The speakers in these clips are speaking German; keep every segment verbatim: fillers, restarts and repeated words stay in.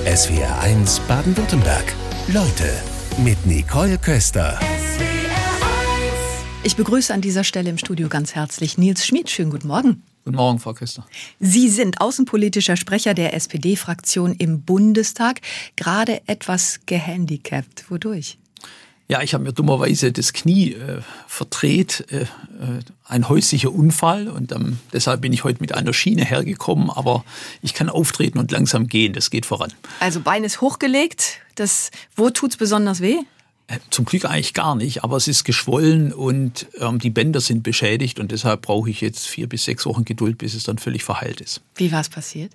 S W R eins Baden-Württemberg. Leute mit Nicole Köster. Ich begrüße an dieser Stelle im Studio ganz herzlich Nils Schmid. Schönen guten Morgen. Guten Morgen, Frau Köster. Sie sind außenpolitischer Sprecher der S P D-Fraktion im Bundestag, gerade etwas gehandicapt. Wodurch? Ja, ich habe mir dummerweise das Knie äh, verdreht, äh, ein häuslicher Unfall, und ähm, deshalb bin ich heute mit einer Schiene hergekommen, aber ich kann auftreten und langsam gehen, das geht voran. Also Bein ist hochgelegt, das, wo tut's besonders weh? Äh, zum Glück eigentlich gar nicht, aber es ist geschwollen und ähm, die Bänder sind beschädigt, und deshalb brauche ich jetzt vier bis sechs Wochen Geduld, bis es dann völlig verheilt ist. Wie war es passiert?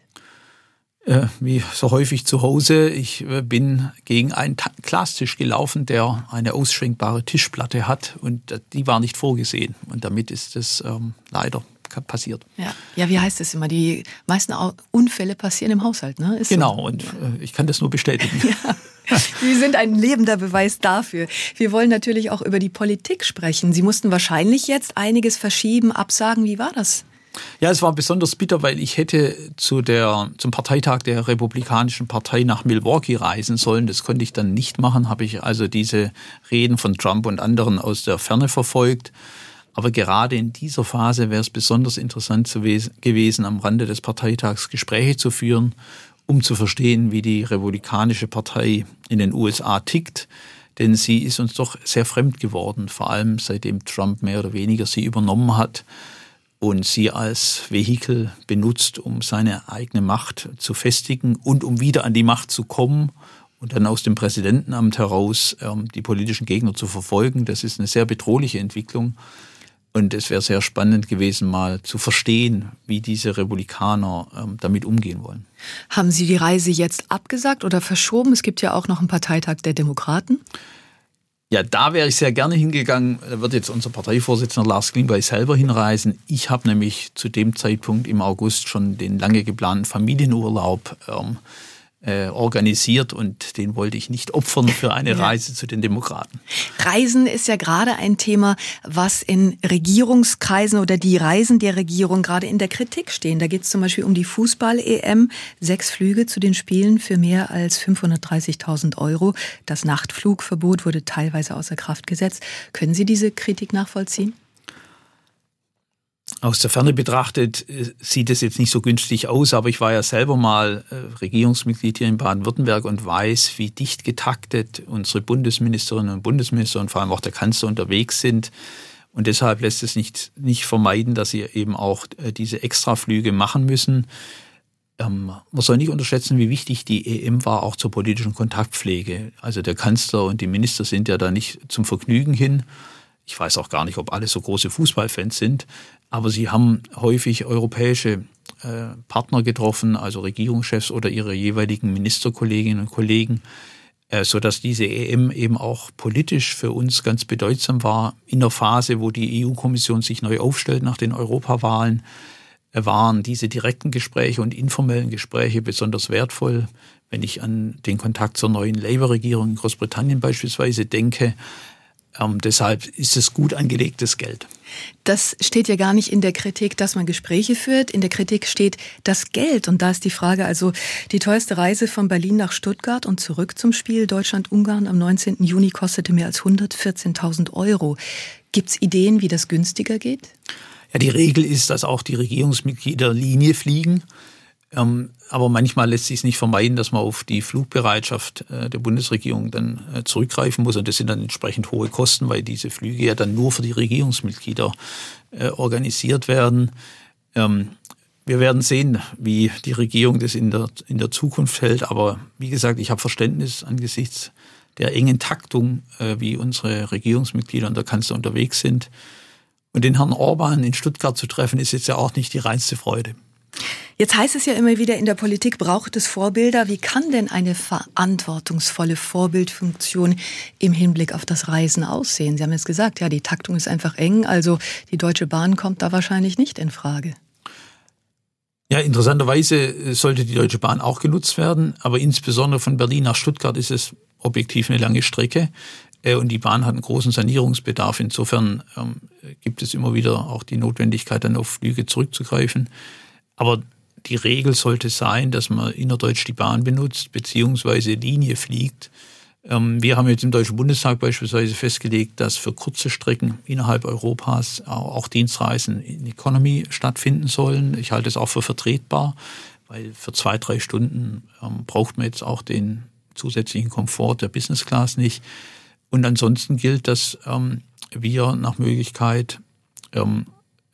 Äh, wie so häufig zu Hause. Ich äh, bin gegen einen Ta- Glastisch gelaufen, der eine ausschwenkbare Tischplatte hat, und äh, die war nicht vorgesehen. Und damit ist es ähm, leider passiert. Ja. ja, wie heißt es immer? Die meisten Au- Unfälle passieren im Haushalt, ne? Ist genau, so. und äh, ich kann das nur bestätigen. Ja. Sie sind ein lebender Beweis dafür. Wir wollen natürlich auch über die Politik sprechen. Sie mussten wahrscheinlich jetzt einiges verschieben, absagen. Wie war das? Ja, es war besonders bitter, weil ich hätte zu der, zum Parteitag der Republikanischen Partei nach Milwaukee reisen sollen. Das konnte ich dann nicht machen, habe ich also diese Reden von Trump und anderen aus der Ferne verfolgt. Aber gerade in dieser Phase wäre es besonders interessant gewesen, am Rande des Parteitags Gespräche zu führen, um zu verstehen, wie die Republikanische Partei in den U S A tickt. Denn sie ist uns doch sehr fremd geworden, vor allem seitdem Trump mehr oder weniger sie übernommen hat und sie als Vehikel benutzt, um seine eigene Macht zu festigen und um wieder an die Macht zu kommen und dann aus dem Präsidentenamt heraus ähm, die politischen Gegner zu verfolgen. Das ist eine sehr bedrohliche Entwicklung, und es wäre sehr spannend gewesen, mal zu verstehen, wie diese Republikaner ähm, damit umgehen wollen. Haben Sie die Reise jetzt abgesagt oder verschoben? Es gibt ja auch noch einen Parteitag der Demokraten. Ja, da wäre ich sehr gerne hingegangen. Da wird jetzt unser Parteivorsitzender Lars Klingbeil selber hinreisen. Ich habe nämlich zu dem Zeitpunkt im August schon den lange geplanten Familienurlaub ähm, äh, organisiert, und den wollte ich nicht opfern für eine ja. Reise zu den Demokraten. Reisen ist ja gerade ein Thema, was in Regierungskreisen oder die Reisen der Regierung gerade in der Kritik stehen. Da geht es zum Beispiel um die Fußball-E M. Sechs Flüge zu den Spielen für mehr als fünfhundertdreißigtausend Euro. Das Nachtflugverbot wurde teilweise außer Kraft gesetzt. Können Sie diese Kritik nachvollziehen? Aus der Ferne betrachtet äh, sieht es jetzt nicht so günstig aus, aber ich war ja selber mal äh, Regierungsmitglied hier in Baden-Württemberg und weiß, wie dicht getaktet unsere Bundesministerinnen und Bundesminister und vor allem auch der Kanzler unterwegs sind. Und deshalb lässt es nicht, nicht vermeiden, dass sie eben auch äh, diese Extraflüge machen müssen. Ähm, man soll nicht unterschätzen, wie wichtig die E M war, auch zur politischen Kontaktpflege. Also der Kanzler und die Minister sind ja da nicht zum Vergnügen hin. Ich weiß auch gar nicht, ob alle so große Fußballfans sind, aber sie haben häufig europäische äh, Partner getroffen, also Regierungschefs oder ihre jeweiligen Ministerkolleginnen und Kollegen, äh, sodass diese E M eben auch politisch für uns ganz bedeutsam war. In der Phase, wo die E U-Kommission sich neu aufstellt nach den Europawahlen, äh, waren diese direkten Gespräche und informellen Gespräche besonders wertvoll. Wenn ich an den Kontakt zur neuen Labour-Regierung in Großbritannien beispielsweise denke, Ähm, deshalb ist es gut angelegtes Geld. Das steht ja gar nicht in der Kritik, dass man Gespräche führt. In der Kritik steht das Geld. Und da ist die Frage, also die teuerste Reise von Berlin nach Stuttgart und zurück zum Spiel Deutschland-Ungarn am neunzehnten Juni kostete mehr als hundertvierzehntausend Euro. Gibt es Ideen, wie das günstiger geht? Ja, die Regel ist, dass auch die Regierungsmitglieder Linie fliegen. Ähm, aber manchmal lässt sich es nicht vermeiden, dass man auf die Flugbereitschaft äh, der Bundesregierung dann äh, zurückgreifen muss. Und das sind dann entsprechend hohe Kosten, weil diese Flüge ja dann nur für die Regierungsmitglieder äh, organisiert werden. Ähm, wir werden sehen, wie die Regierung das in der, in der Zukunft hält. Aber wie gesagt, ich habe Verständnis angesichts der engen Taktung, äh, wie unsere Regierungsmitglieder und der Kanzler unterwegs sind. Und den Herrn Orban in Stuttgart zu treffen, ist jetzt ja auch nicht die reinste Freude. Jetzt heißt es ja immer wieder, in der Politik braucht es Vorbilder. Wie kann denn eine verantwortungsvolle Vorbildfunktion im Hinblick auf das Reisen aussehen? Sie haben jetzt gesagt, ja, die Taktung ist einfach eng, also die Deutsche Bahn kommt da wahrscheinlich nicht in Frage. Ja, interessanterweise sollte die Deutsche Bahn auch genutzt werden, aber insbesondere von Berlin nach Stuttgart ist es objektiv eine lange Strecke. Und die Bahn hat einen großen Sanierungsbedarf. Insofern ähm, gibt es immer wieder auch die Notwendigkeit, dann auf Flüge zurückzugreifen. Aber die Regel sollte sein, dass man innerdeutsch die Bahn benutzt, beziehungsweise Linie fliegt. Wir haben jetzt im Deutschen Bundestag beispielsweise festgelegt, dass für kurze Strecken innerhalb Europas auch Dienstreisen in Economy stattfinden sollen. Ich halte es auch für vertretbar, weil für zwei, drei Stunden ähm, braucht man jetzt auch den zusätzlichen Komfort der Business Class nicht. Und ansonsten gilt, dass ähm, wir nach Möglichkeit ähm,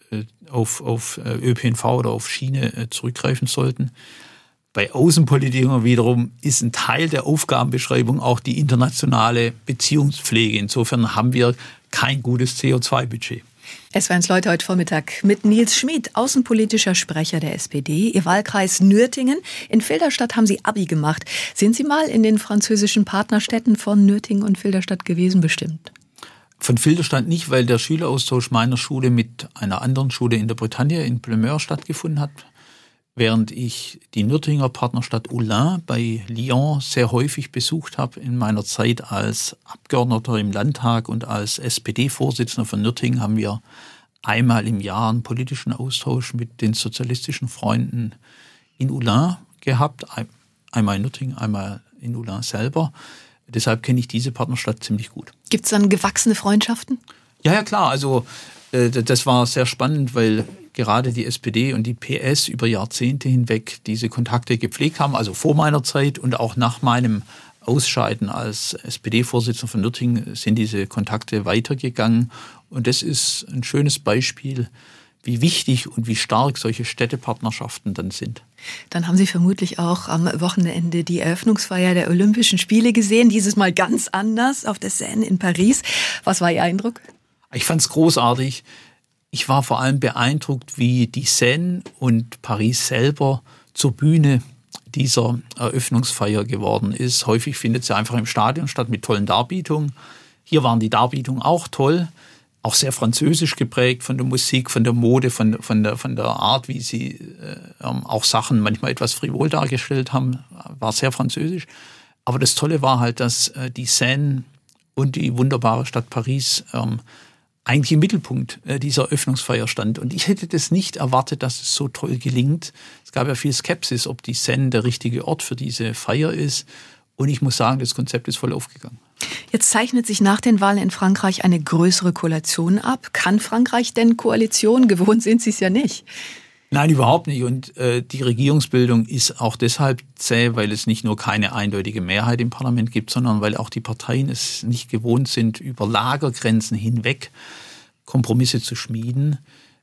auf, auf Ö P N V oder auf Schiene äh, zurückgreifen sollten. Bei Außenpolitikern wiederum ist ein Teil der Aufgabenbeschreibung auch die internationale Beziehungspflege. Insofern haben wir kein gutes C O zwei Budget. Es war eins Leute heute Vormittag mit Nils Schmid, außenpolitischer Sprecher der S P D. Ihr Wahlkreis Nürtingen. In Filderstadt haben Sie Abi gemacht. Sind Sie mal in den französischen Partnerstädten von Nürtingen und Filderstadt gewesen? Bestimmt. Von Filderstadt nicht, weil der Schüleraustausch meiner Schule mit einer anderen Schule in der Bretagne, in Pleumeur, stattgefunden hat. Während ich die Nürtinger Partnerstadt Oullins bei Lyon sehr häufig besucht habe in meiner Zeit als Abgeordneter im Landtag und als S P D-Vorsitzender von Nürtingen, haben wir einmal im Jahr einen politischen Austausch mit den sozialistischen Freunden in Oullins gehabt. Einmal in Nürtingen, einmal in Oullins selber. Deshalb kenne ich diese Partnerstadt ziemlich gut. Gibt es dann gewachsene Freundschaften? Ja, ja, klar. Also äh, das war sehr spannend, weil gerade die S P D und die P S über Jahrzehnte hinweg diese Kontakte gepflegt haben, also vor meiner Zeit und auch nach meinem Ausscheiden als S P D-Vorsitzender von Nürtingen sind diese Kontakte weitergegangen. Und das ist ein schönes Beispiel, wie wichtig und wie stark solche Städtepartnerschaften dann sind. Dann haben Sie vermutlich auch am Wochenende die Eröffnungsfeier der Olympischen Spiele gesehen, dieses Mal ganz anders auf der Seine in Paris. Was war Ihr Eindruck? Ich fand es großartig. Ich war vor allem beeindruckt, wie die Seine und Paris selber zur Bühne dieser Eröffnungsfeier geworden ist. Häufig findet sie einfach im Stadion statt mit tollen Darbietungen. Hier waren die Darbietungen auch toll, auch sehr französisch geprägt von der Musik, von der Mode, von, von, der, von der Art, wie sie äh, auch Sachen manchmal etwas frivol dargestellt haben, war sehr französisch. Aber das Tolle war halt, dass äh, die Seine und die wunderbare Stadt Paris ähm, eigentlich im Mittelpunkt dieser Eröffnungsfeier stand. Und ich hätte das nicht erwartet, dass es so toll gelingt. Es gab ja viel Skepsis, ob die Seine der richtige Ort für diese Feier ist. Und ich muss sagen, das Konzept ist voll aufgegangen. Jetzt zeichnet sich nach den Wahlen in Frankreich eine größere Koalition ab. Kann Frankreich denn Koalition? Gewohnt sind sie es ja nicht. Nein, überhaupt nicht. Und äh, die Regierungsbildung ist auch deshalb zäh, weil es nicht nur keine eindeutige Mehrheit im Parlament gibt, sondern weil auch die Parteien es nicht gewohnt sind, über Lagergrenzen hinweg Kompromisse zu schmieden.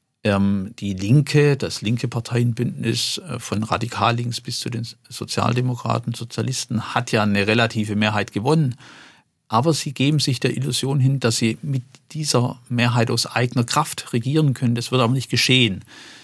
Ähm, die Linke, das linke Parteienbündnis äh, von radikal links bis zu den Sozialdemokraten, Sozialisten, hat ja eine relative Mehrheit gewonnen. Aber sie geben sich der Illusion hin, dass sie mit dieser Mehrheit aus eigener Kraft regieren können. Das wird aber nicht geschehen.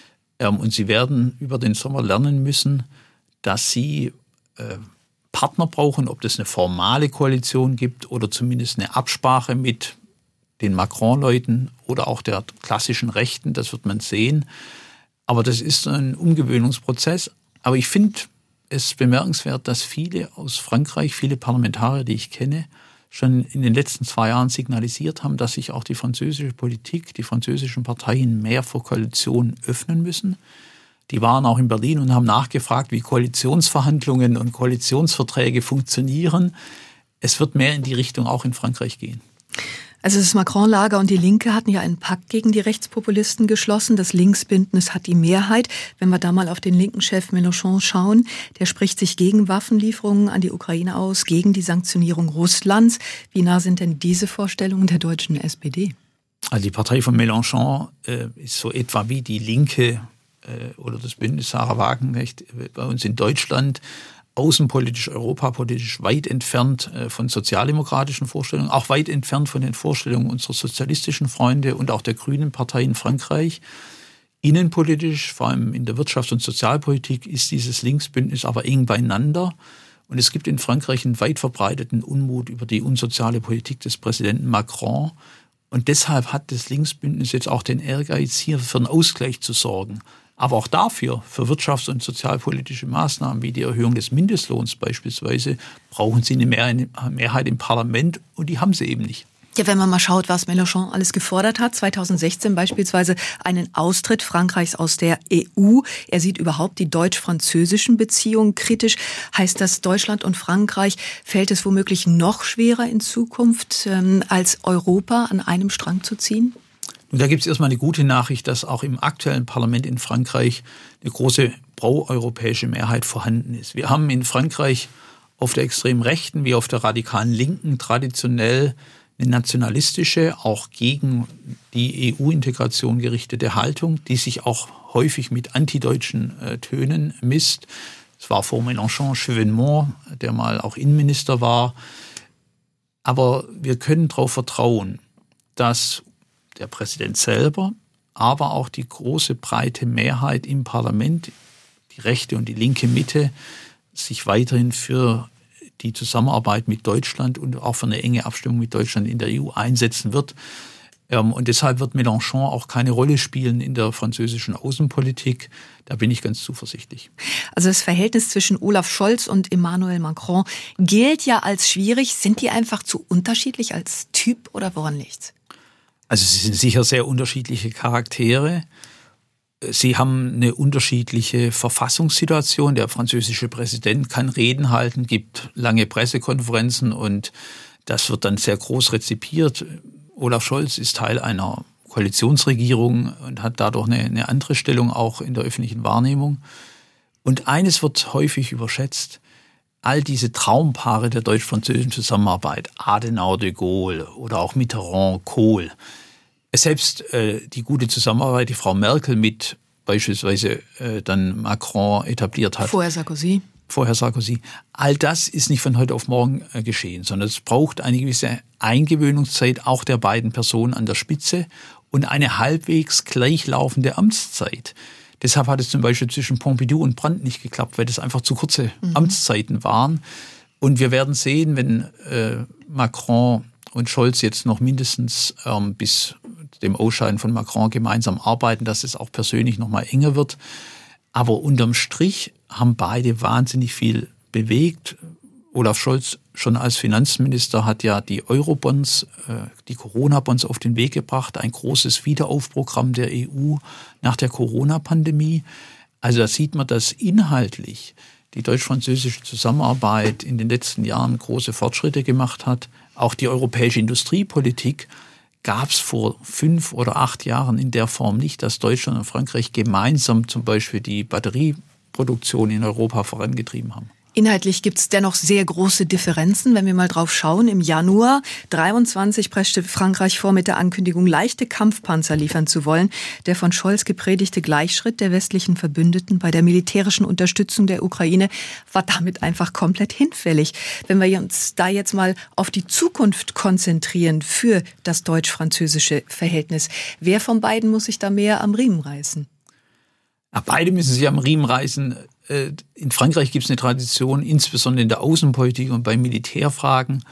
Und sie werden über den Sommer lernen müssen, dass sie äh, Partner brauchen, ob das eine formale Koalition gibt oder zumindest eine Absprache mit den Macron-Leuten oder auch der klassischen Rechten, das wird man sehen. Aber das ist ein Umgewöhnungsprozess. Aber ich finde es bemerkenswert, dass viele aus Frankreich, viele Parlamentarier, die ich kenne, schon in den letzten zwei Jahren signalisiert haben, dass sich auch die französische Politik, die französischen Parteien mehr für Koalitionen öffnen müssen. Die waren auch in Berlin und haben nachgefragt, wie Koalitionsverhandlungen und Koalitionsverträge funktionieren. Es wird mehr in die Richtung auch in Frankreich gehen. Also das Macron-Lager und die Linke hatten ja einen Pakt gegen die Rechtspopulisten geschlossen. Das Linksbündnis hat die Mehrheit. Wenn wir da mal auf den linken Chef Mélenchon schauen, der spricht sich gegen Waffenlieferungen an die Ukraine aus, gegen die Sanktionierung Russlands. Wie nah sind denn diese Vorstellungen der deutschen S P D? Also die Partei von Mélenchon äh, ist so etwa wie die Linke äh, oder das Bündnis Sarah Wagenknecht bei uns in Deutschland. Außenpolitisch, europapolitisch weit entfernt von sozialdemokratischen Vorstellungen, auch weit entfernt von den Vorstellungen unserer sozialistischen Freunde und auch der Grünen Partei in Frankreich. Innenpolitisch, vor allem in der Wirtschafts- und Sozialpolitik, ist dieses Linksbündnis aber eng beieinander. Und es gibt in Frankreich einen weit verbreiteten Unmut über die unsoziale Politik des Präsidenten Macron. Und deshalb hat das Linksbündnis jetzt auch den Ehrgeiz, hier für einen Ausgleich zu sorgen. Aber auch dafür, für wirtschafts- und sozialpolitische Maßnahmen wie die Erhöhung des Mindestlohns beispielsweise, brauchen sie eine Mehrheit im Parlament und die haben sie eben nicht. Ja, wenn man mal schaut, was Mélenchon alles gefordert hat, zweitausendsechzehn beispielsweise einen Austritt Frankreichs aus der E U. Er sieht überhaupt die deutsch-französischen Beziehungen kritisch. Heißt das, Deutschland und Frankreich fällt es womöglich noch schwerer in Zukunft, ähm, als Europa an einem Strang zu ziehen? Und da gibt es erstmal eine gute Nachricht, dass auch im aktuellen Parlament in Frankreich eine große pro-europäische Mehrheit vorhanden ist. Wir haben in Frankreich auf der extremen Rechten wie auf der radikalen Linken traditionell eine nationalistische, auch gegen die E U-Integration gerichtete Haltung, die sich auch häufig mit antideutschen äh, Tönen misst. Es war vor Mélenchon Chevènement, der mal auch Innenminister war. Aber wir können darauf vertrauen, dass der Präsident selber, aber auch die große breite Mehrheit im Parlament, die rechte und die linke Mitte, sich weiterhin für die Zusammenarbeit mit Deutschland und auch für eine enge Abstimmung mit Deutschland in der E U einsetzen wird. Und deshalb wird Mélenchon auch keine Rolle spielen in der französischen Außenpolitik. Da bin ich ganz zuversichtlich. Also das Verhältnis zwischen Olaf Scholz und Emmanuel Macron gilt ja als schwierig. Sind die einfach zu unterschiedlich als Typ oder woran liegt's? Also sie sind sicher sehr unterschiedliche Charaktere. Sie haben eine unterschiedliche Verfassungssituation. Der französische Präsident kann Reden halten, gibt lange Pressekonferenzen und das wird dann sehr groß rezipiert. Olaf Scholz ist Teil einer Koalitionsregierung und hat dadurch eine, eine andere Stellung auch in der öffentlichen Wahrnehmung. Und eines wird häufig überschätzt. All diese Traumpaare der deutsch-französischen Zusammenarbeit, Adenauer, de Gaulle oder auch Mitterrand, Kohl, selbst äh, die gute Zusammenarbeit, die Frau Merkel mit beispielsweise äh, dann Macron etabliert hat. Vorher Sarkozy. Vorher Sarkozy. All das ist nicht von heute auf morgen äh, geschehen, sondern es braucht eine gewisse Eingewöhnungszeit auch der beiden Personen an der Spitze und eine halbwegs gleichlaufende Amtszeit. Deshalb hat es zum Beispiel zwischen Pompidou und Brandt nicht geklappt, weil das einfach zu kurze mhm. Amtszeiten waren. Und wir werden sehen, wenn äh, Macron und Scholz jetzt noch mindestens ähm, bis dem Ausscheiden von Macron gemeinsam arbeiten, dass es auch persönlich noch mal enger wird. Aber unterm Strich haben beide wahnsinnig viel bewegt. Olaf Scholz schon als Finanzminister hat ja die Eurobonds, äh, die Corona-Bonds auf den Weg gebracht, ein großes Wiederaufprogramm der E U nach der Corona-Pandemie. Also da sieht man, dass inhaltlich die deutsch-französische Zusammenarbeit in den letzten Jahren große Fortschritte gemacht hat. Auch die europäische Industriepolitik gab es vor fünf oder acht Jahren in der Form nicht, dass Deutschland und Frankreich gemeinsam zum Beispiel die Batterieproduktion in Europa vorangetrieben haben. Inhaltlich gibt es dennoch sehr große Differenzen, wenn wir mal drauf schauen. Im Januar dreiundzwanzig preschte Frankreich vor, mit der Ankündigung, leichte Kampfpanzer liefern zu wollen. Der von Scholz gepredigte Gleichschritt der westlichen Verbündeten bei der militärischen Unterstützung der Ukraine war damit einfach komplett hinfällig. Wenn wir uns da jetzt mal auf die Zukunft konzentrieren für das deutsch-französische Verhältnis, wer von beiden muss sich da mehr am Riemen reißen? Ja, beide müssen sich am Riemen reißen. In Frankreich gibt es eine Tradition, insbesondere in der Außenpolitik und bei Militärfragen,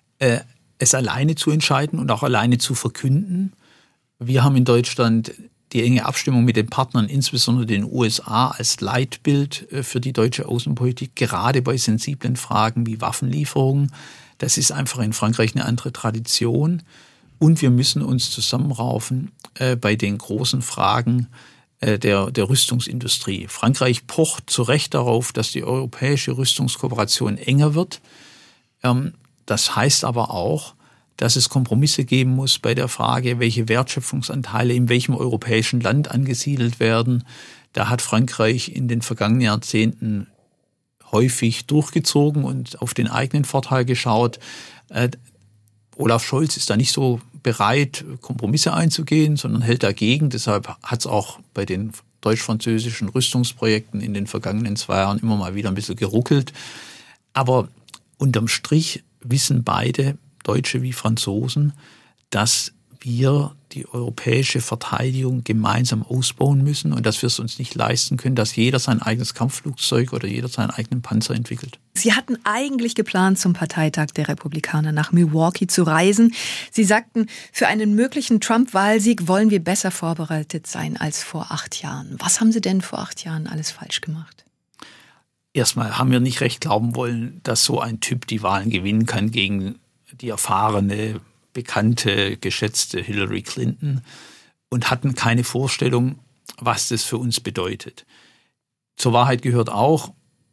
es alleine zu entscheiden und auch alleine zu verkünden. Wir haben in Deutschland die enge Abstimmung mit den Partnern, insbesondere den U S A, als Leitbild für die deutsche Außenpolitik, gerade bei sensiblen Fragen wie Waffenlieferungen. Das ist einfach in Frankreich eine andere Tradition. Und wir müssen uns zusammenraufen bei den großen Fragen Der, der Rüstungsindustrie. Frankreich pocht zu Recht darauf, dass die europäische Rüstungskooperation enger wird. Das heißt aber auch, dass es Kompromisse geben muss bei der Frage, welche Wertschöpfungsanteile in welchem europäischen Land angesiedelt werden. Da hat Frankreich in den vergangenen Jahrzehnten häufig durchgezogen und auf den eigenen Vorteil geschaut. Olaf Scholz ist da nicht so bereit, Kompromisse einzugehen, sondern hält dagegen. Deshalb hat es auch bei den deutsch-französischen Rüstungsprojekten in den vergangenen zwei Jahren immer mal wieder ein bisschen geruckelt. Aber unterm Strich wissen beide, Deutsche wie Franzosen, dass wir die europäische Verteidigung gemeinsam ausbauen müssen und dass wir es uns nicht leisten können, dass jeder sein eigenes Kampfflugzeug oder jeder seinen eigenen Panzer entwickelt. Sie hatten eigentlich geplant, zum Parteitag der Republikaner nach Milwaukee zu reisen. Sie sagten, für einen möglichen Trump-Wahlsieg wollen wir besser vorbereitet sein als vor acht Jahren. Was haben Sie denn vor acht Jahren alles falsch gemacht? Erstmal haben wir nicht recht glauben wollen, dass so ein Typ die Wahlen gewinnen kann gegen die erfahrene bekannte, geschätzte Hillary Clinton und hatten keine Vorstellung, was das für uns bedeutet. Zur Wahrheit gehört auch,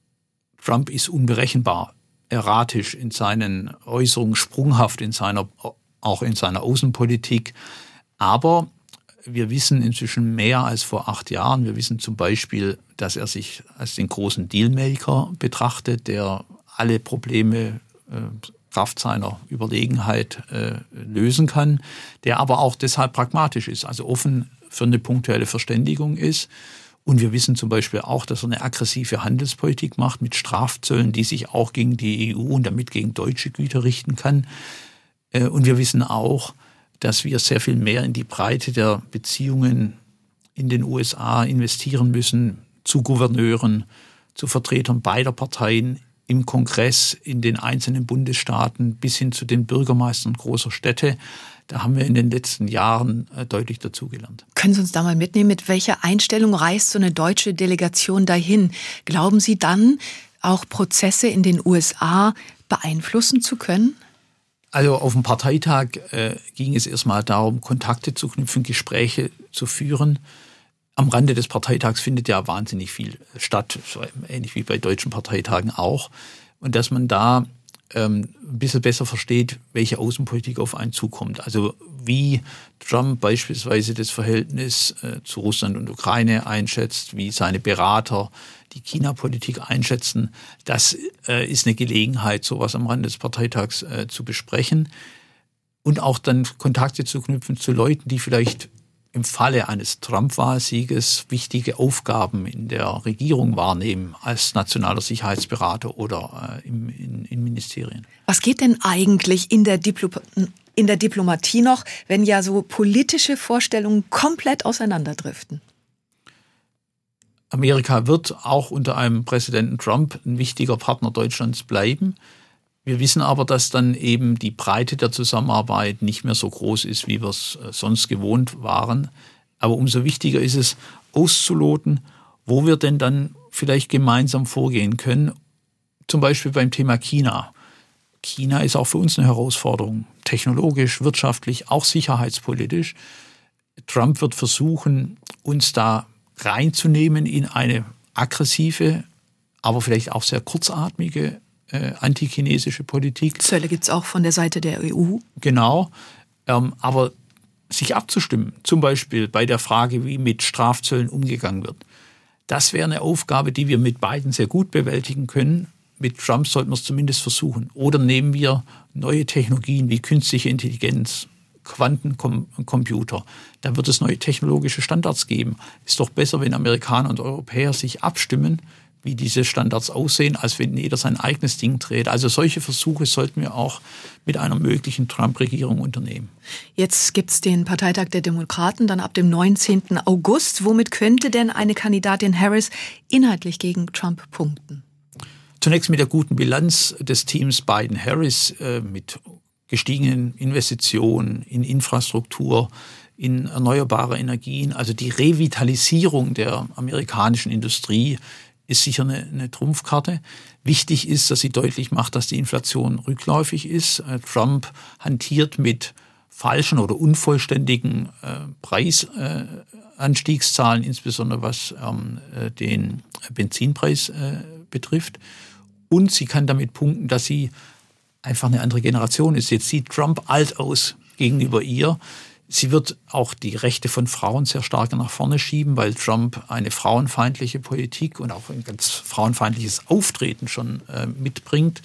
Trump ist unberechenbar, erratisch in seinen Äußerungen, sprunghaft in seiner, auch in seiner Außenpolitik. Aber wir wissen inzwischen mehr als vor acht Jahren. Wir wissen zum Beispiel, dass er sich als den großen Dealmaker betrachtet, der alle Probleme äh, Kraft seiner Überlegenheit äh, lösen kann, der aber auch deshalb pragmatisch ist, also offen für eine punktuelle Verständigung ist. Und wir wissen zum Beispiel auch, dass er eine aggressive Handelspolitik macht mit Strafzöllen, die sich auch gegen die E U und damit gegen deutsche Güter richten kann. Äh, und wir wissen auch, dass wir sehr viel mehr in die Breite der Beziehungen in den U S A investieren müssen, zu Gouverneuren, zu Vertretern beider Parteien im Kongress, in den einzelnen Bundesstaaten bis hin zu den Bürgermeistern großer Städte. Da haben wir in den letzten Jahren deutlich dazugelernt. Können Sie uns da mal mitnehmen, mit welcher Einstellung reist so eine deutsche Delegation dahin? Glauben Sie dann, auch Prozesse in den U S A beeinflussen zu können? Also auf dem Parteitag äh, ging es erstmal darum, Kontakte zu knüpfen, Gespräche zu führen. Am Rande des Parteitags findet ja wahnsinnig viel statt, so ähnlich wie bei deutschen Parteitagen auch. Und dass man da ähm, ein bisschen besser versteht, welche Außenpolitik auf einen zukommt. Also wie Trump beispielsweise das Verhältnis äh, zu Russland und Ukraine einschätzt, wie seine Berater die China-Politik einschätzen. Das äh, ist eine Gelegenheit, sowas am Rande des Parteitags äh, zu besprechen und auch dann Kontakte zu knüpfen zu Leuten, die vielleicht im Falle eines Trump-Wahlsieges wichtige Aufgaben in der Regierung wahrnehmen, als nationaler Sicherheitsberater oder äh, im, in, in Ministerien. Was geht denn eigentlich in der, Diplo- in der Diplomatie noch, wenn ja so politische Vorstellungen komplett auseinanderdriften? Amerika wird auch unter einem Präsidenten Trump ein wichtiger Partner Deutschlands bleiben. Wir wissen aber, dass dann eben die Breite der Zusammenarbeit nicht mehr so groß ist, wie wir es sonst gewohnt waren. Aber umso wichtiger ist es, auszuloten, wo wir denn dann vielleicht gemeinsam vorgehen können. Zum Beispiel beim Thema China. China ist auch für uns eine Herausforderung, technologisch, wirtschaftlich, auch sicherheitspolitisch. Trump wird versuchen, uns da reinzunehmen in eine aggressive, aber vielleicht auch sehr kurzatmige äh, antichinesische Politik. Zölle gibt es auch von der Seite der E U. Genau, ähm, aber sich abzustimmen, zum Beispiel bei der Frage, wie mit Strafzöllen umgegangen wird, das wäre eine Aufgabe, die wir mit beiden sehr gut bewältigen können. Mit Trump sollten wir es zumindest versuchen. Oder nehmen wir neue Technologien wie künstliche Intelligenz, Quantencomputer. Da wird es neue technologische Standards geben. Ist doch besser, wenn Amerikaner und Europäer sich abstimmen, wie diese Standards aussehen, als wenn jeder sein eigenes Ding dreht. Also solche Versuche sollten wir auch mit einer möglichen Trump-Regierung unternehmen. Jetzt gibt es den Parteitag der Demokraten dann ab dem neunzehnten August. Womit könnte denn eine Kandidatin Harris inhaltlich gegen Trump punkten? Zunächst mit der guten Bilanz des Teams Biden-Harris, äh, mit gestiegenen Investitionen in Infrastruktur, in erneuerbare Energien. Also die Revitalisierung der amerikanischen Industrie ist sicher eine, eine Trumpfkarte. Wichtig ist, dass sie deutlich macht, dass die Inflation rückläufig ist. Trump hantiert mit falschen oder unvollständigen äh, Preisanstiegszahlen, äh, insbesondere was ähm, den Benzinpreis äh, betrifft. Und sie kann damit punkten, dass sie einfach eine andere Generation ist. Jetzt sieht Trump alt aus gegenüber ihr. Sie wird auch die Rechte von Frauen sehr stark nach vorne schieben, weil Trump eine frauenfeindliche Politik und auch ein ganz frauenfeindliches Auftreten schon äh, mitbringt.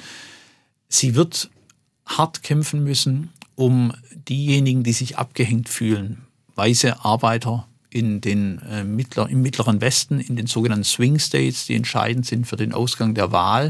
Sie wird hart kämpfen müssen, um diejenigen, die sich abgehängt fühlen, weiße Arbeiter in den, äh, mittler, im mittleren Westen, in den sogenannten Swing States, die entscheidend sind für den Ausgang der Wahl.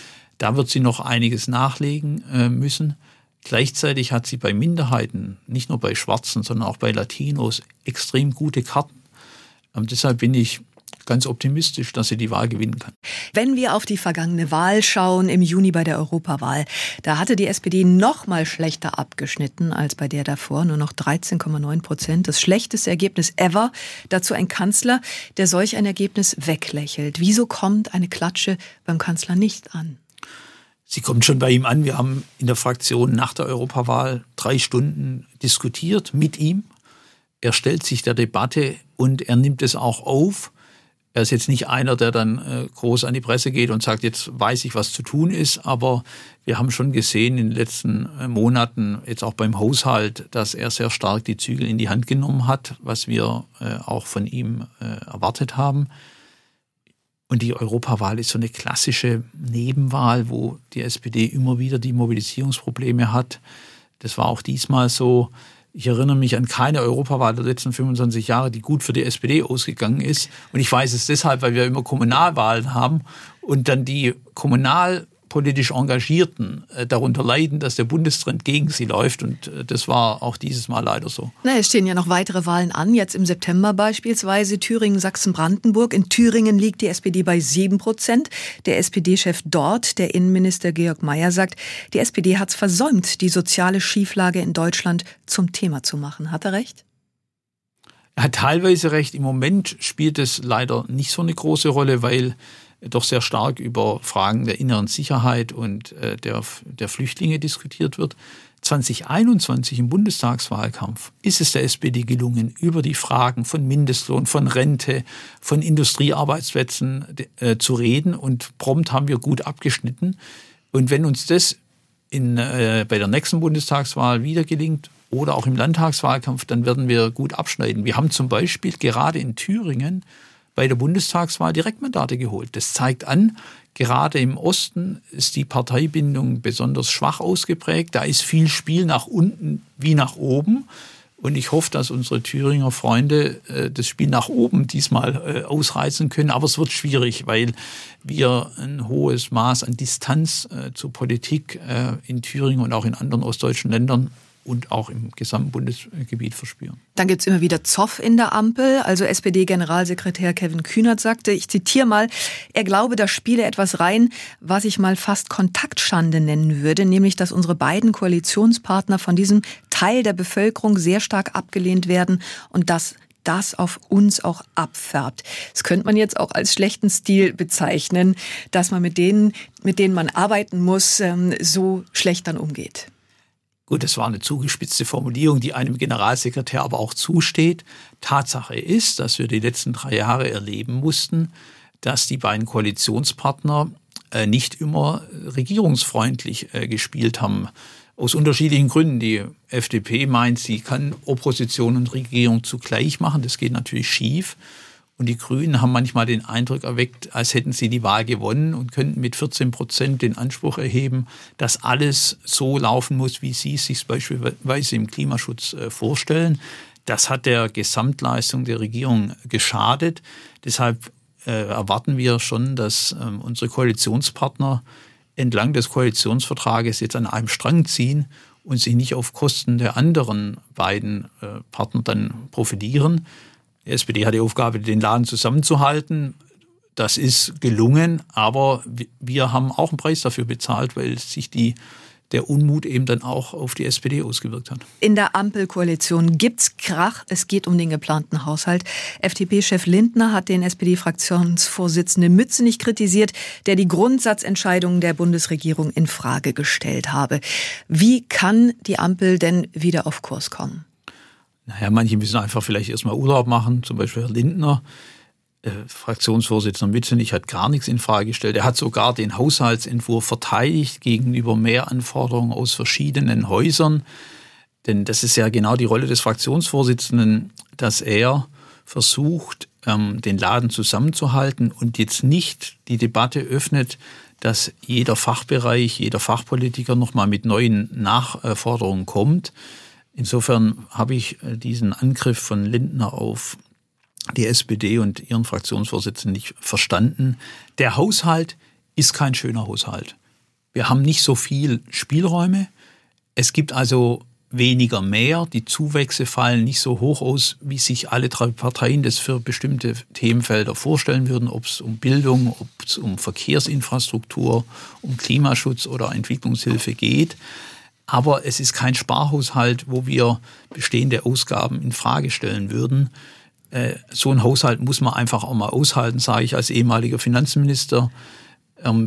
Da wird sie noch einiges nachlegen äh, müssen. Gleichzeitig hat sie bei Minderheiten, nicht nur bei Schwarzen, sondern auch bei Latinos, extrem gute Karten. Und deshalb bin ich ganz optimistisch, dass sie die Wahl gewinnen kann. Wenn wir auf die vergangene Wahl schauen, im Juni bei der Europawahl, da hatte die S P D noch mal schlechter abgeschnitten als bei der davor, nur noch dreizehn Komma neun Prozent. Das schlechteste Ergebnis ever. Dazu ein Kanzler, der solch ein Ergebnis weglächelt. Wieso kommt eine Klatsche beim Kanzler nicht an? Sie kommt schon bei ihm an. Wir haben in der Fraktion nach der Europawahl drei Stunden diskutiert mit ihm. Er stellt sich der Debatte und er nimmt es auch auf. Er ist jetzt nicht einer, der dann äh, groß an die Presse geht und sagt, jetzt weiß ich, was zu tun ist. Aber wir haben schon gesehen in den letzten äh, Monaten, jetzt auch beim Haushalt, dass er sehr stark die Zügel in die Hand genommen hat, was wir äh, auch von ihm äh, erwartet haben. Und die Europawahl ist so eine klassische Nebenwahl, wo die S P D immer wieder die Mobilisierungsprobleme hat. Das war auch diesmal so. Ich erinnere mich an keine Europawahl der letzten fünfundzwanzig Jahre, die gut für die S P D ausgegangen ist. Und ich weiß es deshalb, weil wir immer Kommunalwahlen haben und dann die kommunalpolitisch Engagierten äh, darunter leiden, dass der Bundestrend gegen sie läuft. Und äh, das war auch dieses Mal leider so. Na, es stehen ja noch weitere Wahlen an, jetzt im September beispielsweise Thüringen, Sachsen-Brandenburg. In Thüringen liegt die S P D bei sieben Prozent. Der S P D-Chef dort, der Innenminister Georg Mayer, sagt, die S P D hat es versäumt, die soziale Schieflage in Deutschland zum Thema zu machen. Hat er recht? Er hat teilweise recht. Im Moment spielt es leider nicht so eine große Rolle, weil doch sehr stark über Fragen der inneren Sicherheit und äh, der, der Flüchtlinge diskutiert wird. zwanzig einundzwanzig im Bundestagswahlkampf ist es der S P D gelungen, über die Fragen von Mindestlohn, von Rente, von Industriearbeitsplätzen äh, zu reden. Und prompt haben wir gut abgeschnitten. Und wenn uns das in, äh, bei der nächsten Bundestagswahl wieder gelingt oder auch im Landtagswahlkampf, dann werden wir gut abschneiden. Wir haben zum Beispiel gerade in Thüringen bei der Bundestagswahl Direktmandate geholt. Das zeigt an, gerade im Osten ist die Parteibindung besonders schwach ausgeprägt. Da ist viel Spiel nach unten wie nach oben. Und ich hoffe, dass unsere Thüringer Freunde äh, das Spiel nach oben diesmal äh, ausreizen können. Aber es wird schwierig, weil wir ein hohes Maß an Distanz äh, zur Politik äh, in Thüringen und auch in anderen ostdeutschen Ländern und auch im gesamten Bundesgebiet verspüren. Dann gibt's immer wieder Zoff in der Ampel. Also S P D-Generalsekretär Kevin Kühnert sagte, ich zitiere mal, er glaube, da spiele etwas rein, was ich mal fast Kontaktschande nennen würde, nämlich, dass unsere beiden Koalitionspartner von diesem Teil der Bevölkerung sehr stark abgelehnt werden und dass das auf uns auch abfärbt. Das könnte man jetzt auch als schlechten Stil bezeichnen, dass man mit denen, mit denen man arbeiten muss, so schlecht dann umgeht. Gut, das war eine zugespitzte Formulierung, die einem Generalsekretär aber auch zusteht. Tatsache ist, dass wir die letzten drei Jahre erleben mussten, dass die beiden Koalitionspartner nicht immer regierungsfreundlich gespielt haben. Aus unterschiedlichen Gründen. Die F D P meint, sie kann Opposition und Regierung zugleich machen. Das geht natürlich schief. Und die Grünen haben manchmal den Eindruck erweckt, als hätten sie die Wahl gewonnen und könnten mit vierzehn Prozent den Anspruch erheben, dass alles so laufen muss, wie sie es sich beispielsweise im Klimaschutz vorstellen. Das hat der Gesamtleistung der Regierung geschadet. Deshalb äh, erwarten wir schon, dass äh, unsere Koalitionspartner entlang des Koalitionsvertrages jetzt an einem Strang ziehen und sich nicht auf Kosten der anderen beiden äh, Partner dann profitieren. Die S P D hat die Aufgabe, den Laden zusammenzuhalten. Das ist gelungen, aber wir haben auch einen Preis dafür bezahlt, weil sich die, der Unmut eben dann auch auf die S P D ausgewirkt hat. In der Ampelkoalition gibt's Krach. Es geht um den geplanten Haushalt. F D P-Chef Lindner hat den S P D-Fraktionsvorsitzenden Mützenich kritisiert, der die Grundsatzentscheidungen der Bundesregierung in Frage gestellt habe. Wie kann die Ampel denn wieder auf Kurs kommen? Naja, manche müssen einfach vielleicht erstmal Urlaub machen, zum Beispiel Herr Lindner. Äh, Fraktionsvorsitzender Mützenich hat gar nichts in Frage gestellt. Er hat sogar den Haushaltsentwurf verteidigt gegenüber Mehranforderungen aus verschiedenen Häusern. Denn das ist ja genau die Rolle des Fraktionsvorsitzenden, dass er versucht, ähm, den Laden zusammenzuhalten und jetzt nicht die Debatte öffnet, dass jeder Fachbereich, jeder Fachpolitiker nochmal mit neuen Nachforderungen kommt. Insofern habe ich diesen Angriff von Lindner auf die S P D und ihren Fraktionsvorsitzenden nicht verstanden. Der Haushalt ist kein schöner Haushalt. Wir haben nicht so viel Spielräume. Es gibt also weniger mehr. Die Zuwächse fallen nicht so hoch aus, wie sich alle drei Parteien das für bestimmte Themenfelder vorstellen würden, ob es um Bildung, ob es um Verkehrsinfrastruktur, um Klimaschutz oder Entwicklungshilfe geht. Aber es ist kein Sparhaushalt, wo wir bestehende Ausgaben in Frage stellen würden. Äh, so ein Haushalt muss man einfach auch mal aushalten, sage ich als ehemaliger Finanzminister. Ähm,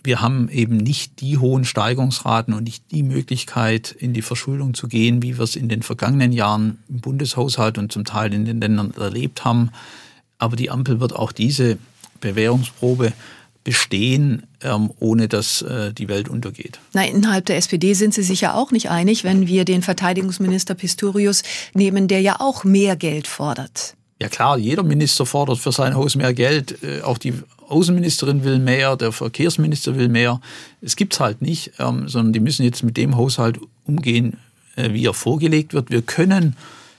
wir haben eben nicht die hohen Steigerungsraten und nicht die Möglichkeit, in die Verschuldung zu gehen, wie wir es in den vergangenen Jahren im Bundeshaushalt und zum Teil in den Ländern erlebt haben. Aber die Ampel wird auch diese Bewährungsprobe bestehen, ähm, ohne dass äh, die Welt untergeht. Na, innerhalb der S P D sind Sie sich ja auch nicht einig, wenn wir den Verteidigungsminister Pistorius nehmen, der ja auch mehr Geld fordert. Ja klar, jeder Minister fordert für sein Haus mehr Geld. Äh, auch die Außenministerin will mehr, der Verkehrsminister will mehr. Es gibt's halt nicht, ähm, sondern die müssen jetzt mit dem Haushalt umgehen, äh, wie er vorgelegt wird. Wir können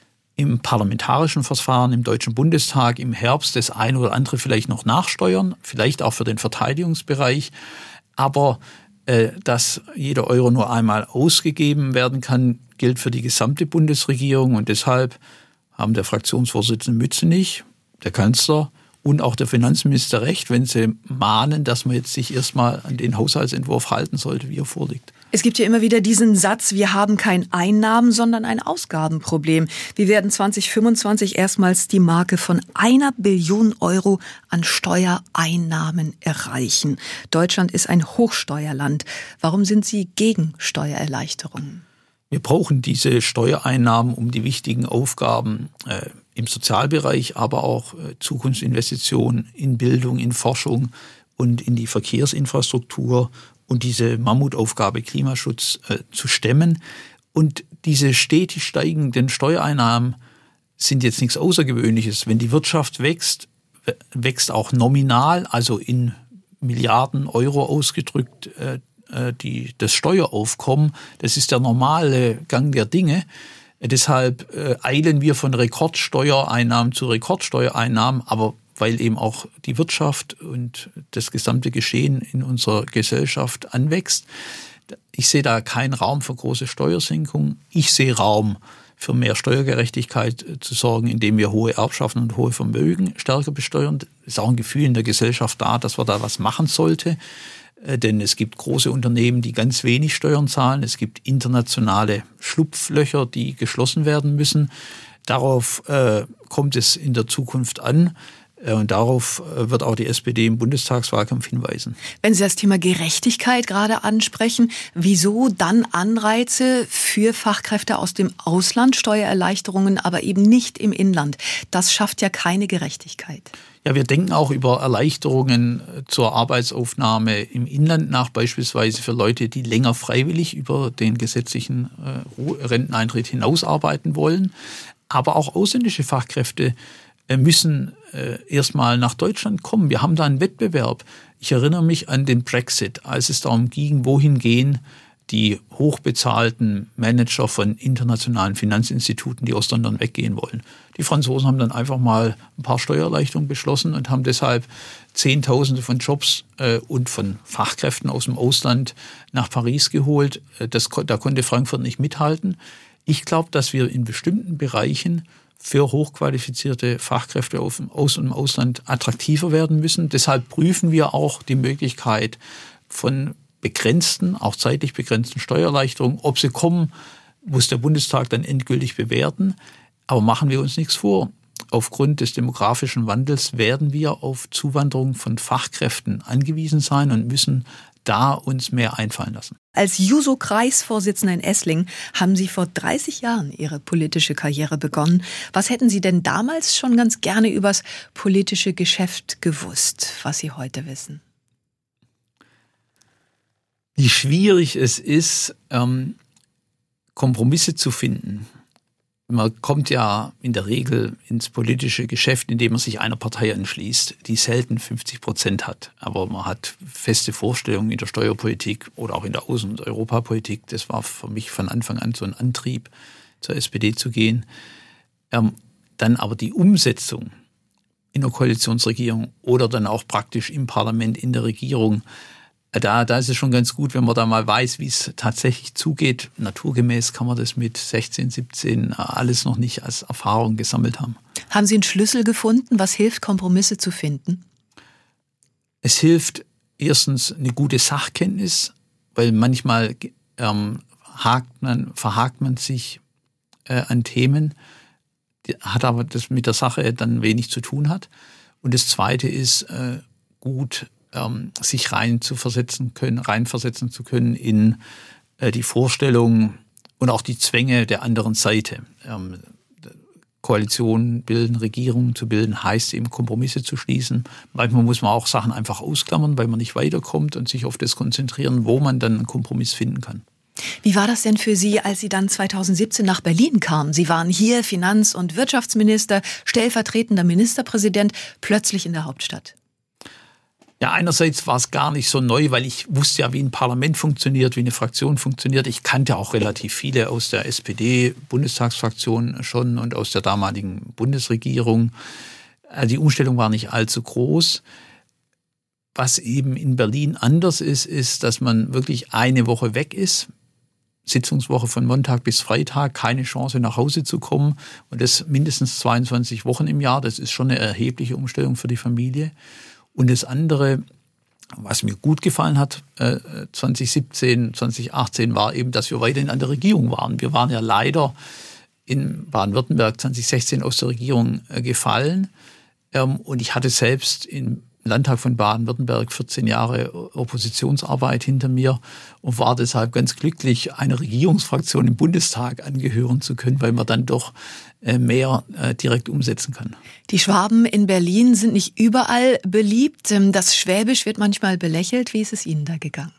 im parlamentarischen Verfahren im Deutschen Bundestag im Herbst das eine oder andere vielleicht noch nachsteuern, vielleicht auch für den Verteidigungsbereich. Aber äh, dass jeder Euro nur einmal ausgegeben werden kann, gilt für die gesamte Bundesregierung. Und deshalb haben der Fraktionsvorsitzende Mützenich, der Kanzler und auch der Finanzminister recht, wenn sie mahnen, dass man jetzt sich erstmal an den Haushaltsentwurf halten sollte, wie er vorliegt. Es gibt ja immer wieder diesen Satz, wir haben kein Einnahmen, sondern ein Ausgabenproblem. Wir werden zwanzig fünfundzwanzig erstmals die Marke von einer Billion Euro an Steuereinnahmen erreichen. Deutschland ist ein Hochsteuerland. Warum sind Sie gegen Steuererleichterungen? Wir brauchen diese Steuereinnahmen, um die wichtigen Aufgaben äh, im Sozialbereich, aber auch äh, Zukunftsinvestitionen in Bildung, in Forschung und in die Verkehrsinfrastruktur und diese Mammutaufgabe Klimaschutz äh, zu stemmen. Und diese stetig steigenden Steuereinnahmen sind jetzt nichts Außergewöhnliches. Wenn die Wirtschaft wächst, wächst auch nominal, also in Milliarden Euro ausgedrückt, äh, die, das Steueraufkommen. Das ist der normale Gang der Dinge. Deshalb äh, eilen wir von Rekordsteuereinnahmen zu Rekordsteuereinnahmen, aber weil eben auch die Wirtschaft und das gesamte Geschehen in unserer Gesellschaft anwächst. Ich sehe da keinen Raum für große Steuersenkungen. Ich sehe Raum für mehr Steuergerechtigkeit zu sorgen, indem wir hohe Erbschaften und hohe Vermögen stärker besteuern. Es ist auch ein Gefühl in der Gesellschaft da, dass man da was machen sollte. Denn es gibt große Unternehmen, die ganz wenig Steuern zahlen. Es gibt internationale Schlupflöcher, die geschlossen werden müssen. Darauf äh, kommt es in der Zukunft an. Und darauf wird auch die S P D im Bundestagswahlkampf hinweisen. Wenn Sie das Thema Gerechtigkeit gerade ansprechen, wieso dann Anreize für Fachkräfte aus dem Ausland, Steuererleichterungen, aber eben nicht im Inland? Das schafft ja keine Gerechtigkeit. Ja, wir denken auch über Erleichterungen zur Arbeitsaufnahme im Inland nach, beispielsweise für Leute, die länger freiwillig über den gesetzlichen äh, Renteneintritt hinaus arbeiten wollen. Aber auch ausländische Fachkräfte müssen äh, erstmal nach Deutschland kommen. Wir haben da einen Wettbewerb. Ich erinnere mich an den Brexit, als es darum ging, wohin gehen die hochbezahlten Manager von internationalen Finanzinstituten, die aus London weggehen wollen. Die Franzosen haben dann einfach mal ein paar Steuererleichterungen beschlossen und haben deshalb Zehntausende von Jobs äh, und von Fachkräften aus dem Ausland nach Paris geholt. Das, da konnte Frankfurt nicht mithalten. Ich glaube, dass wir in bestimmten Bereichen für hochqualifizierte Fachkräfte aus dem Ausland attraktiver werden müssen. Deshalb prüfen wir auch die Möglichkeit von begrenzten, auch zeitlich begrenzten Steuererleichterungen. Ob sie kommen, muss der Bundestag dann endgültig bewerten. Aber machen wir uns nichts vor. Aufgrund des demografischen Wandels werden wir auf Zuwanderung von Fachkräften angewiesen sein und müssen da uns mehr einfallen lassen. Als Juso-Kreisvorsitzender in Esslingen haben Sie vor dreißig Jahren Ihre politische Karriere begonnen. Was hätten Sie denn damals schon ganz gerne übers politische Geschäft gewusst, was Sie heute wissen? Wie schwierig es ist, Kompromisse zu finden. Man kommt ja in der Regel ins politische Geschäft, indem man sich einer Partei anschließt, die selten fünfzig Prozent hat. Aber man hat feste Vorstellungen in der Steuerpolitik oder auch in der Außen- und Europapolitik. Das war für mich von Anfang an so ein Antrieb, zur S P D zu gehen. Ähm, dann aber die Umsetzung in der Koalitionsregierung oder dann auch praktisch im Parlament, in der Regierung, Da, da ist es schon ganz gut, wenn man da mal weiß, wie es tatsächlich zugeht. Naturgemäß kann man das mit sechzehn, siebzehn alles noch nicht als Erfahrung gesammelt haben. Haben Sie einen Schlüssel gefunden, was hilft, Kompromisse zu finden? Es hilft erstens eine gute Sachkenntnis, weil manchmal ähm, hakt man, verhakt man sich äh, an Themen, die, hat aber das mit der Sache dann wenig zu tun hat. Und das Zweite ist äh, gut ähm, sich rein zu versetzen können, reinversetzen zu können in äh, die Vorstellungen und auch die Zwänge der anderen Seite. Ähm, Koalitionen bilden, Regierungen zu bilden, heißt eben Kompromisse zu schließen. Manchmal muss man auch Sachen einfach ausklammern, weil man nicht weiterkommt und sich auf das konzentrieren, wo man dann einen Kompromiss finden kann. Wie war das denn für Sie, als Sie dann zweitausendsiebzehn nach Berlin kamen? Sie waren hier Finanz- und Wirtschaftsminister, stellvertretender Ministerpräsident, plötzlich in der Hauptstadt. Ja, einerseits war es gar nicht so neu, weil ich wusste ja, wie ein Parlament funktioniert, wie eine Fraktion funktioniert. Ich kannte auch relativ viele aus der S P D-Bundestagsfraktion schon und aus der damaligen Bundesregierung. Die Umstellung war nicht allzu groß. Was eben in Berlin anders ist, ist, dass man wirklich eine Woche weg ist. Sitzungswoche von Montag bis Freitag, keine Chance nach Hause zu kommen. Und das mindestens zweiundzwanzig Wochen im Jahr. Das ist schon eine erhebliche Umstellung für die Familie. Und das andere, was mir gut gefallen hat, zwanzig siebzehn, zwanzig achtzehn, war eben, dass wir weiterhin an der Regierung waren. Wir waren ja leider in Baden-Württemberg zwanzig sechzehn aus der Regierung gefallen. Und ich hatte selbst im Landtag von Baden-Württemberg vierzehn Jahre Oppositionsarbeit hinter mir und war deshalb ganz glücklich, einer Regierungsfraktion im Bundestag angehören zu können, weil man dann doch mehr direkt umsetzen kann. Die Schwaben in Berlin sind nicht überall beliebt. Das Schwäbisch wird manchmal belächelt. Wie ist es Ihnen da gegangen?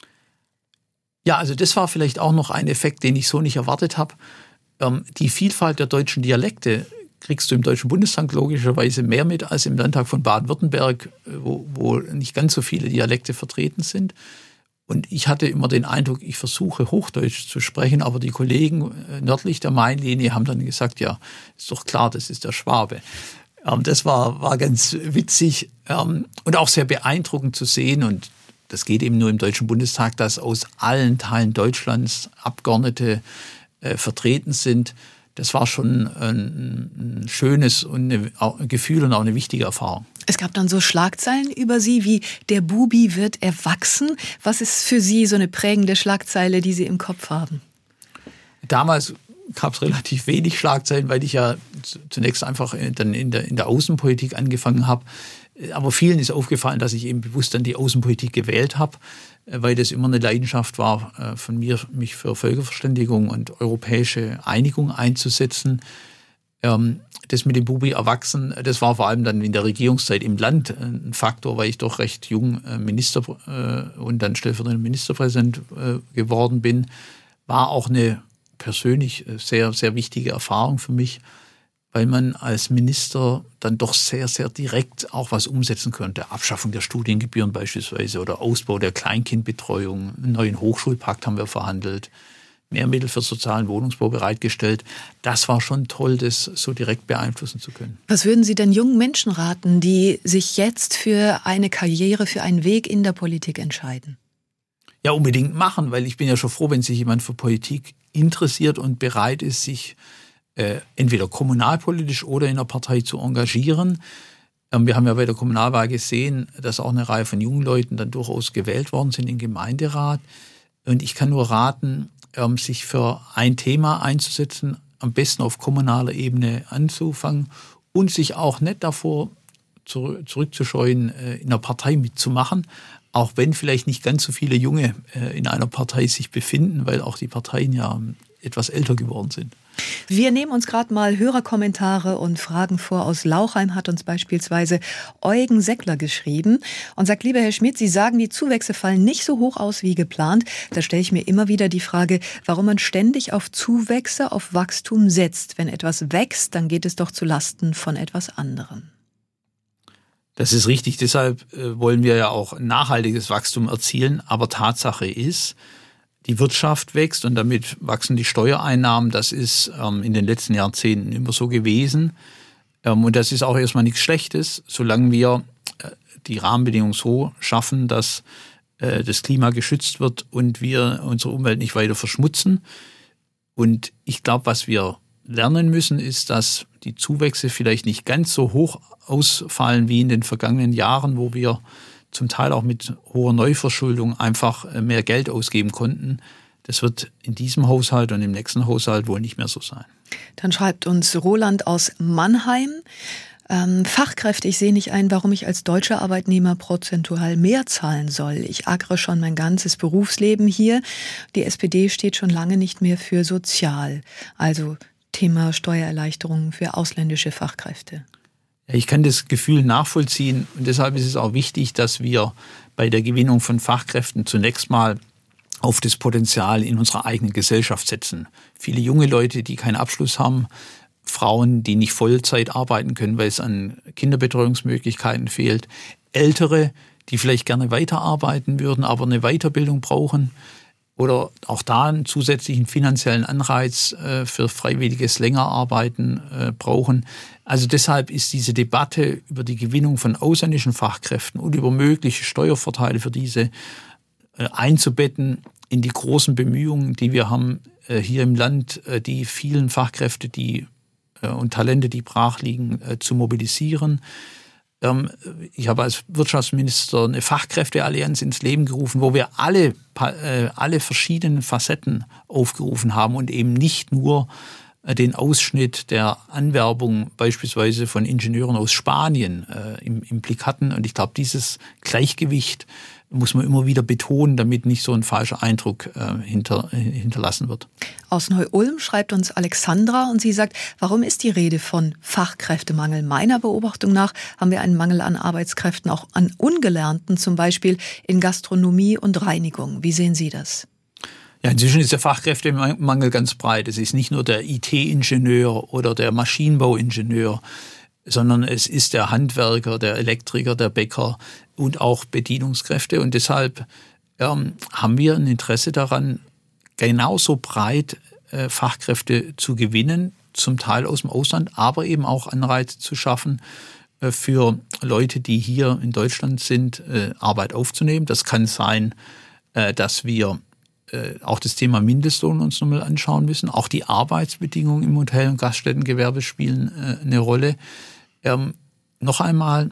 Ja, also das war vielleicht auch noch ein Effekt, den ich so nicht erwartet habe. Die Vielfalt der deutschen Dialekte kriegst du im Deutschen Bundestag logischerweise mehr mit als im Landtag von Baden-Württemberg, wo, wo nicht ganz so viele Dialekte vertreten sind. Und ich hatte immer den Eindruck, ich versuche Hochdeutsch zu sprechen, aber die Kollegen nördlich der Mainlinie haben dann gesagt, ja, ist doch klar, das ist der Schwabe. Das war, war ganz witzig und auch sehr beeindruckend zu sehen. Und das geht eben nur im Deutschen Bundestag, dass aus allen Teilen Deutschlands Abgeordnete vertreten sind. Das war schon ein, ein schönes und ein Gefühl und auch eine wichtige Erfahrung. Es gab dann so Schlagzeilen über Sie wie „Der Bubi wird erwachsen“. Was ist für Sie so eine prägende Schlagzeile, die Sie im Kopf haben? Damals gab es relativ wenig Schlagzeilen, weil ich ja zunächst einfach dann in der, in der Außenpolitik angefangen habe. Aber vielen ist aufgefallen, dass ich eben bewusst dann die Außenpolitik gewählt habe, weil das immer eine Leidenschaft war von mir, mich für Völkerverständigung und europäische Einigung einzusetzen. Das mit dem Bubi erwachsen, das war vor allem dann in der Regierungszeit im Land ein Faktor, weil ich doch recht jung Minister und dann stellvertretender Ministerpräsident geworden bin. War auch eine persönlich sehr, sehr wichtige Erfahrung für mich, weil man als Minister dann doch sehr, sehr direkt auch was umsetzen könnte. Abschaffung der Studiengebühren beispielsweise oder Ausbau der Kleinkindbetreuung. Einen neuen Hochschulpakt haben wir verhandelt. Mehr Mittel für sozialen Wohnungsbau bereitgestellt. Das war schon toll, das so direkt beeinflussen zu können. Was würden Sie denn jungen Menschen raten, die sich jetzt für eine Karriere, für einen Weg in der Politik entscheiden? Ja, unbedingt machen, weil ich bin ja schon froh, wenn sich jemand für Politik interessiert und bereit ist, sich äh, entweder kommunalpolitisch oder in der Partei zu engagieren. Ähm, wir haben ja bei der Kommunalwahl gesehen, dass auch eine Reihe von jungen Leuten dann durchaus gewählt worden sind in den Gemeinderat. Und ich kann nur raten, ähm, sich für ein Thema einzusetzen, am besten auf kommunaler Ebene anzufangen und sich auch nicht davor zurück, zurückzuscheuen, äh, in einer Partei mitzumachen. Auch wenn vielleicht nicht ganz so viele Junge äh, in einer Partei sich befinden, weil auch die Parteien ja etwas älter geworden sind. Wir nehmen uns gerade mal Hörerkommentare und Fragen vor. Aus Lauchheim hat uns beispielsweise Eugen Seckler geschrieben und sagt, lieber Herr Schmidt, Sie sagen, die Zuwächse fallen nicht so hoch aus wie geplant. Da stelle ich mir immer wieder die Frage, warum man ständig auf Zuwächse, auf Wachstum setzt. Wenn etwas wächst, dann geht es doch zu Lasten von etwas anderem. Das ist richtig, deshalb wollen wir ja auch nachhaltiges Wachstum erzielen. Aber Tatsache ist, die Wirtschaft wächst und damit wachsen die Steuereinnahmen. Das ist ähm, in den letzten Jahrzehnten immer so gewesen. Ähm, und das ist auch erstmal nichts Schlechtes, solange wir äh, die Rahmenbedingungen so schaffen, dass äh, das Klima geschützt wird und wir unsere Umwelt nicht weiter verschmutzen. Und ich glaube, was wir lernen müssen, ist, dass die Zuwächse vielleicht nicht ganz so hoch ausfallen wie in den vergangenen Jahren, wo wir zum Teil auch mit hoher Neuverschuldung einfach mehr Geld ausgeben konnten. Das wird in diesem Haushalt und im nächsten Haushalt wohl nicht mehr so sein. Dann schreibt uns Roland aus Mannheim. Ähm, Fachkräfte, ich sehe nicht ein, warum ich als deutscher Arbeitnehmer prozentual mehr zahlen soll. Ich ackere schon mein ganzes Berufsleben hier. Die S P D steht schon lange nicht mehr für sozial. Also Thema Steuererleichterungen für ausländische Fachkräfte. Ich kann das Gefühl nachvollziehen und deshalb ist es auch wichtig, dass wir bei der Gewinnung von Fachkräften zunächst mal auf das Potenzial in unserer eigenen Gesellschaft setzen. Viele junge Leute, die keinen Abschluss haben, Frauen, die nicht Vollzeit arbeiten können, weil es an Kinderbetreuungsmöglichkeiten fehlt, Ältere, die vielleicht gerne weiterarbeiten würden, aber eine Weiterbildung brauchen oder auch da einen zusätzlichen finanziellen Anreiz äh, für freiwilliges Längerarbeiten äh, brauchen. Also deshalb ist diese Debatte über die Gewinnung von ausländischen Fachkräften und über mögliche Steuervorteile für diese äh, einzubetten in die großen Bemühungen, die wir haben äh, hier im Land, äh, die vielen Fachkräfte, die und Talente, die brach liegen, zu mobilisieren. Ich habe als Wirtschaftsminister eine Fachkräfteallianz ins Leben gerufen, wo wir alle, alle verschiedenen Facetten aufgerufen haben und eben nicht nur den Ausschnitt der Anwerbung beispielsweise von Ingenieuren aus Spanien im, im Blick hatten. Und ich glaube, dieses Gleichgewicht muss man immer wieder betonen, damit nicht so ein falscher Eindruck äh, hinter, hinterlassen wird. Aus Neu-Ulm schreibt uns Alexandra und sie sagt, warum ist die Rede von Fachkräftemangel? Meiner Beobachtung nach haben wir einen Mangel an Arbeitskräften, auch an Ungelernten, zum Beispiel in Gastronomie und Reinigung. Wie sehen Sie das? Ja, inzwischen ist der Fachkräftemangel ganz breit. Es ist nicht nur der I T-Ingenieur oder der Maschinenbauingenieur, sondern es ist der Handwerker, der Elektriker, der Bäcker und auch Bedienungskräfte. Und deshalb ähm, haben wir ein Interesse daran, genauso breit äh, Fachkräfte zu gewinnen, zum Teil aus dem Ausland, aber eben auch Anreize zu schaffen, äh, für Leute, die hier in Deutschland sind, äh, Arbeit aufzunehmen. Das kann sein, äh, dass wir äh, auch das Thema Mindestlohn uns nochmal anschauen müssen. Auch die Arbeitsbedingungen im Hotel- und Gaststättengewerbe spielen äh, eine Rolle. Ähm, noch einmal,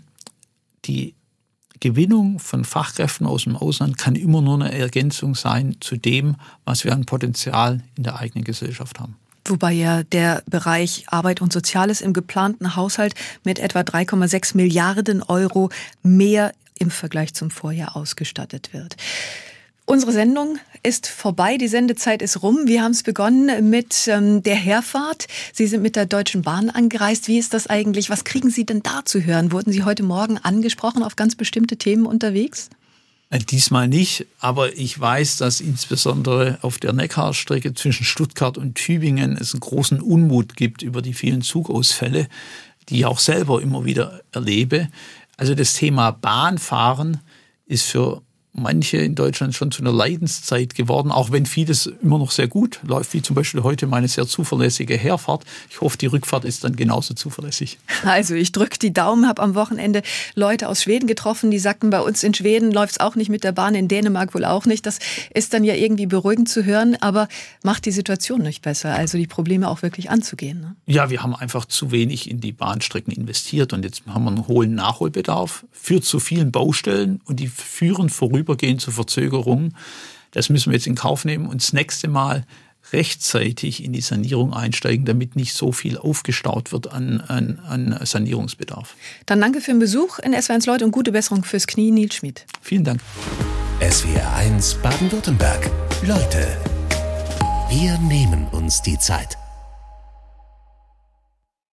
die Gewinnung von Fachkräften aus dem Ausland kann immer nur eine Ergänzung sein zu dem, was wir an Potenzial in der eigenen Gesellschaft haben. Wobei ja der Bereich Arbeit und Soziales im geplanten Haushalt mit etwa drei Komma sechs Milliarden Euro mehr im Vergleich zum Vorjahr ausgestattet wird. Unsere Sendung ist vorbei, die Sendezeit ist rum. Wir haben es begonnen mit ähm, der Herfahrt. Sie sind mit der Deutschen Bahn angereist. Wie ist das eigentlich? Was kriegen Sie denn da zu hören? Wurden Sie heute Morgen angesprochen auf ganz bestimmte Themen unterwegs? Diesmal nicht, aber ich weiß, dass insbesondere auf der Neckarstrecke zwischen Stuttgart und Tübingen es einen großen Unmut gibt über die vielen Zugausfälle, die ich auch selber immer wieder erlebe. Also das Thema Bahnfahren ist für manche in Deutschland schon zu einer Leidenszeit geworden, auch wenn vieles immer noch sehr gut läuft, wie zum Beispiel heute meine sehr zuverlässige Herfahrt. Ich hoffe, die Rückfahrt ist dann genauso zuverlässig. Also ich drücke die Daumen, habe am Wochenende Leute aus Schweden getroffen, die sagten, bei uns in Schweden läuft es auch nicht mit der Bahn, in Dänemark wohl auch nicht. Das ist dann ja irgendwie beruhigend zu hören, aber macht die Situation nicht besser, also die Probleme auch wirklich anzugehen. Ne? Ja, wir haben einfach zu wenig in die Bahnstrecken investiert und jetzt haben wir einen hohen Nachholbedarf, führt zu vielen Baustellen und die führen vorüber gehen zu Verzögerungen. Das müssen wir jetzt in Kauf nehmen und das nächste Mal rechtzeitig in die Sanierung einsteigen, damit nicht so viel aufgestaut wird an, an, an Sanierungsbedarf. Dann danke für den Besuch in S W R eins Leute und gute Besserung fürs Knie, Nils Schmid. Vielen Dank. S W R eins Baden-Württemberg. Leute, wir nehmen uns die Zeit.